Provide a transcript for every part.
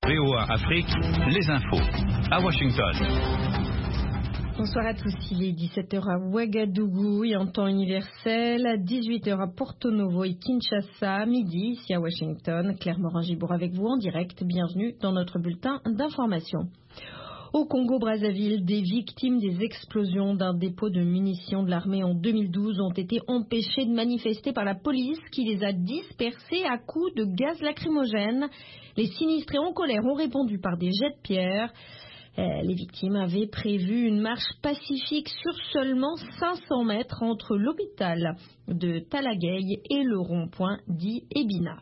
VOA Afrique, les infos. À Washington. Bonsoir à tous, il est 17h à Ouagadougou et en temps universel, 18h à Porto Novo et Kinshasa, midi ici à Washington. Claire Morin-Gibour avec vous en direct, bienvenue dans notre bulletin d'information. Au Congo-Brazzaville, des victimes des explosions d'un dépôt de munitions de l'armée en 2012 ont été empêchées de manifester par la police qui les a dispersées à coups de gaz lacrymogène. Les sinistrés en colère ont répondu par des jets de pierre. Les victimes avaient prévu une marche pacifique sur seulement 500 mètres entre l'hôpital de Talagay et le rond-point dit Ebina.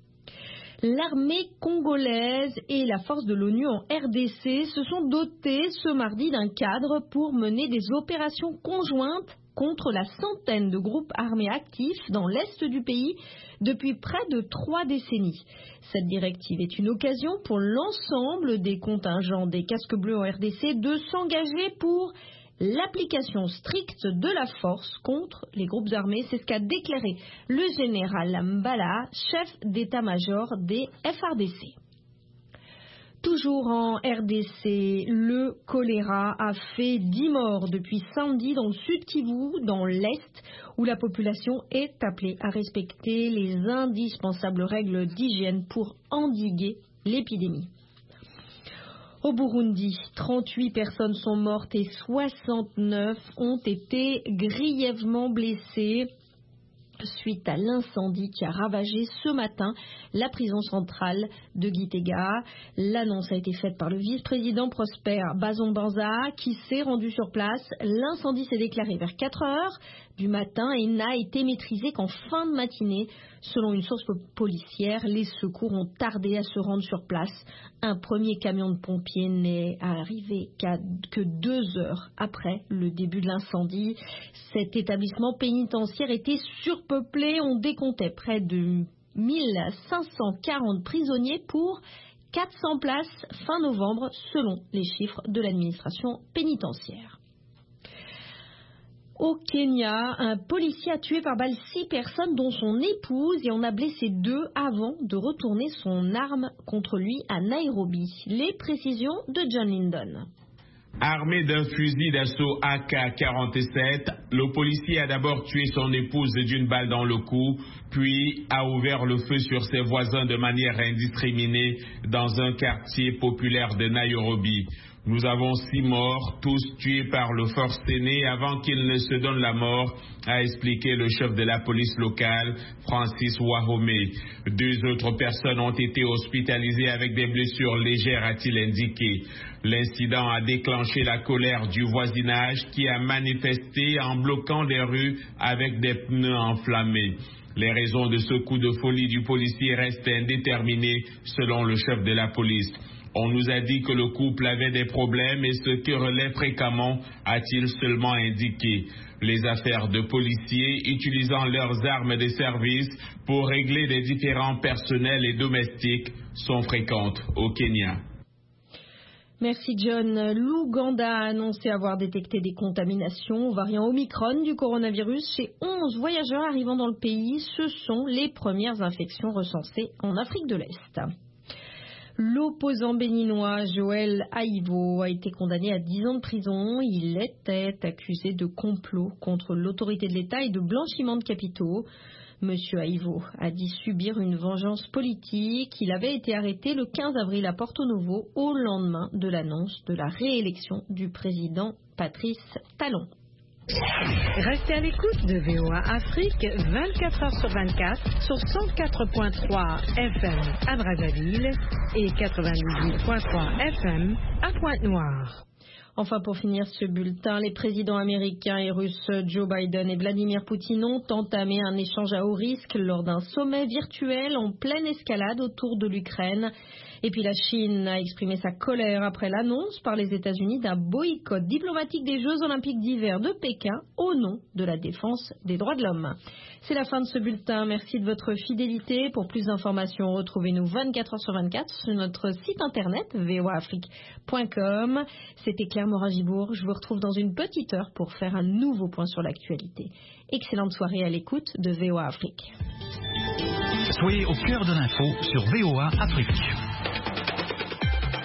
L'armée congolaise et la force de l'ONU en RDC se sont dotés ce mardi d'un cadre pour mener des opérations conjointes contre la centaine de groupes armés actifs dans l'est du pays depuis près de 3 décennies. Cette directive est une occasion pour l'ensemble des contingents des casques bleus en RDC de s'engager pour l'application stricte de la force contre les groupes armés. C'est ce qu'a déclaré le général Mbala, chef d'état-major des FARDC. Toujours en RDC, le choléra a fait 10 morts depuis samedi dans le sud Kivu, dans l'est, où la population est appelée à respecter les indispensables règles d'hygiène pour endiguer l'épidémie. Au Burundi, 38 personnes sont mortes et 69 ont été grièvement blessées suite à l'incendie qui a ravagé ce matin la prison centrale de Gitega. L'annonce a été faite par le vice-président Prosper Bazombanza qui s'est rendu sur place. L'incendie s'est déclaré vers 4 heures du matin et n'a été maîtrisé qu'en fin de matinée. Selon une source policière, les secours ont tardé à se rendre sur place. Un premier camion de pompiers n'est arrivé que 2 heures après le début de l'incendie. Cet établissement pénitentiaire était surpeuplé. On décomptait près de 1540 prisonniers pour 400 places fin novembre, selon les chiffres de l'administration pénitentiaire. Au Kenya, un policier a tué par balle 6 personnes dont son épouse et en a blessé 2 avant de retourner son arme contre lui à Nairobi. Les précisions de John Lyndon. Armé d'un fusil d'assaut AK-47, le policier a d'abord tué son épouse d'une balle dans le cou, puis a ouvert le feu sur ses voisins de manière indiscriminée dans un quartier populaire de Nairobi. Nous avons 6 morts, tous tués par le forcené avant qu'il ne se donne la mort, a expliqué le chef de la police locale, Francis Wahome. 2 autres personnes ont été hospitalisées avec des blessures légères, a-t-il indiqué. L'incident a déclenché la colère du voisinage qui a manifesté en bloquant les rues avec des pneus enflammés. Les raisons de ce coup de folie du policier restent indéterminées selon le chef de la police. On nous a dit que le couple avait des problèmes et se querellait fréquemment, a-t-il seulement indiqué. Les affaires de policiers utilisant leurs armes de service pour régler des différends personnels et domestiques sont fréquentes au Kenya. Merci John. L'Ouganda a annoncé avoir détecté des contaminations au variant Omicron du coronavirus chez 11 voyageurs arrivant dans le pays. Ce sont les premières infections recensées en Afrique de l'Est. L'opposant béninois Joël Aïvo a été condamné à 10 ans de prison. Il était accusé de complot contre l'autorité de l'État et de blanchiment de capitaux. Monsieur Aïvo a dit subir une vengeance politique. Il avait été arrêté le 15 avril à Porto Novo au lendemain de l'annonce de la réélection du président Patrice Talon. Restez à l'écoute de VOA Afrique 24 heures sur 24 sur 104.3 FM à Brazzaville et 98.3 FM à Pointe-Noire. Enfin, pour finir ce bulletin, les présidents américains et russes Joe Biden et Vladimir Poutine ont entamé un échange à haut risque lors d'un sommet virtuel en pleine escalade autour de l'Ukraine. Et puis la Chine a exprimé sa colère après l'annonce par les États-Unis d'un boycott diplomatique des Jeux Olympiques d'hiver de Pékin au nom de la défense des droits de l'homme. C'est la fin de ce bulletin. Merci de votre fidélité. Pour plus d'informations, retrouvez-nous 24 heures sur 24 sur notre site internet voaafrique.com. C'était Claire Morin-Gibour. Je vous retrouve dans une petite heure pour faire un nouveau point sur l'actualité. Excellente soirée à l'écoute de VOA Afrique. Soyez au cœur de l'info sur VOA Afrique.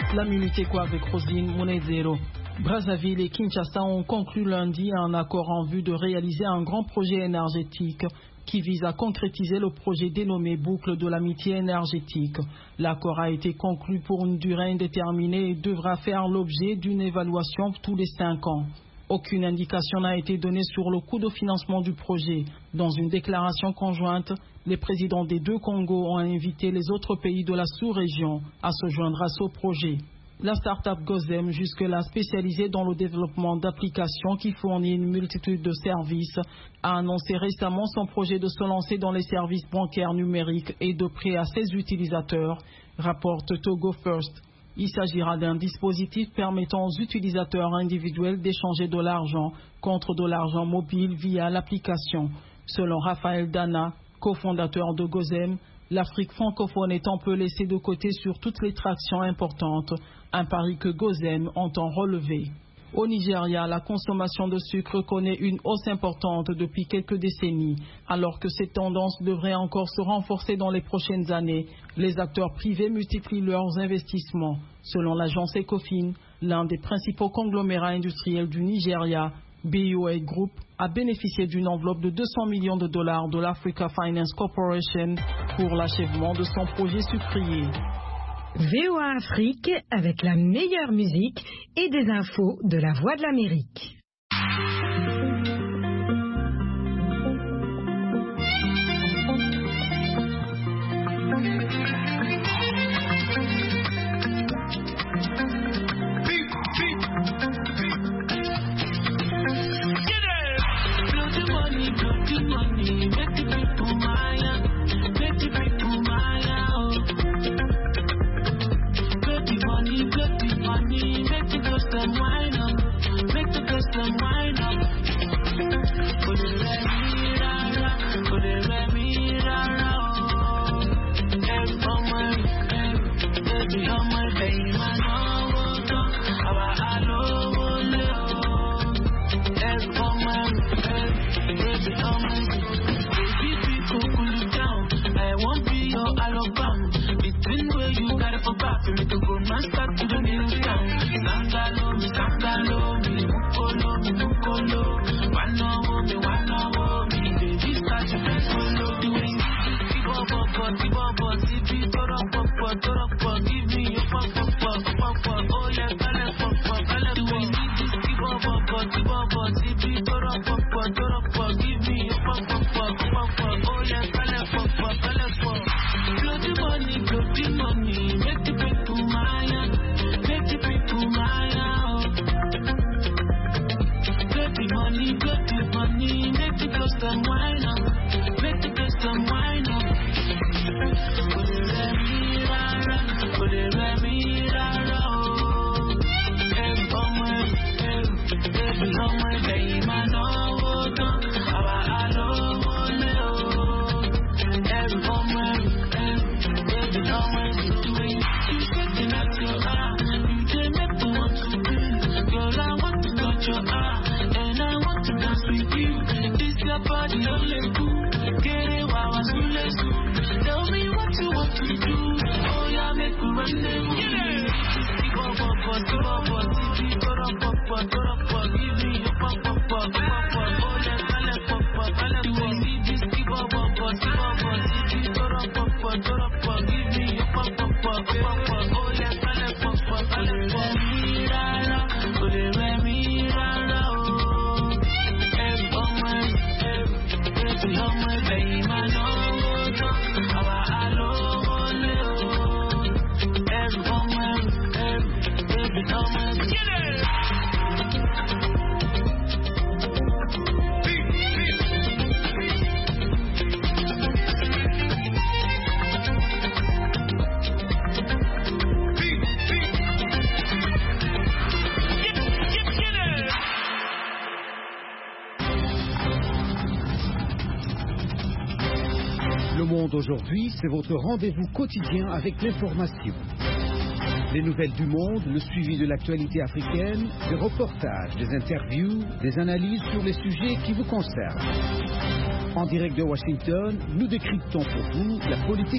la Minute Éco avec Roselyne Monedero. Brazzaville et Kinshasa ont conclu lundi un accord en vue de réaliser un grand projet énergétique qui vise à concrétiser le projet dénommé Boucle de l'amitié énergétique. L'accord a été conclu pour une durée indéterminée et devra faire l'objet d'une évaluation tous les 5 ans. Aucune indication n'a été donnée sur le coût de financement du projet. Dans une déclaration conjointe, les présidents des 2 Congos ont invité les autres pays de la sous-région à se joindre à ce projet. La start-up Gozem, jusque-là spécialisée dans le développement d'applications qui fournit une multitude de services, a annoncé récemment son projet de se lancer dans les services bancaires numériques et de prêt à ses utilisateurs, rapporte Togo First. Il s'agira d'un dispositif permettant aux utilisateurs individuels d'échanger de l'argent contre de l'argent mobile via l'application. Selon Raphaël Dana, cofondateur de Gozem, l'Afrique francophone est un peu laissée de côté sur toutes les tractions importantes, un pari que Gozem entend relever. Au Nigeria, la consommation de sucre connaît une hausse importante depuis quelques décennies. Alors que cette tendance devrait encore se renforcer dans les prochaines années, les acteurs privés multiplient leurs investissements. Selon l'agence Ecofin, l'un des principaux conglomérats industriels du Nigeria, BOA Group, a bénéficié d'une enveloppe de 200 millions de dollars de l'Africa Finance Corporation pour l'achèvement de son projet sucrier. VOA Afrique avec la meilleure musique et des infos de la Voix de l'Amérique. Aujourd'hui, c'est votre rendez-vous quotidien avec l'information. Les nouvelles du monde, le suivi de l'actualité africaine, des reportages, des interviews, des analyses sur les sujets qui vous concernent. En direct de Washington, nous décryptons pour vous la politique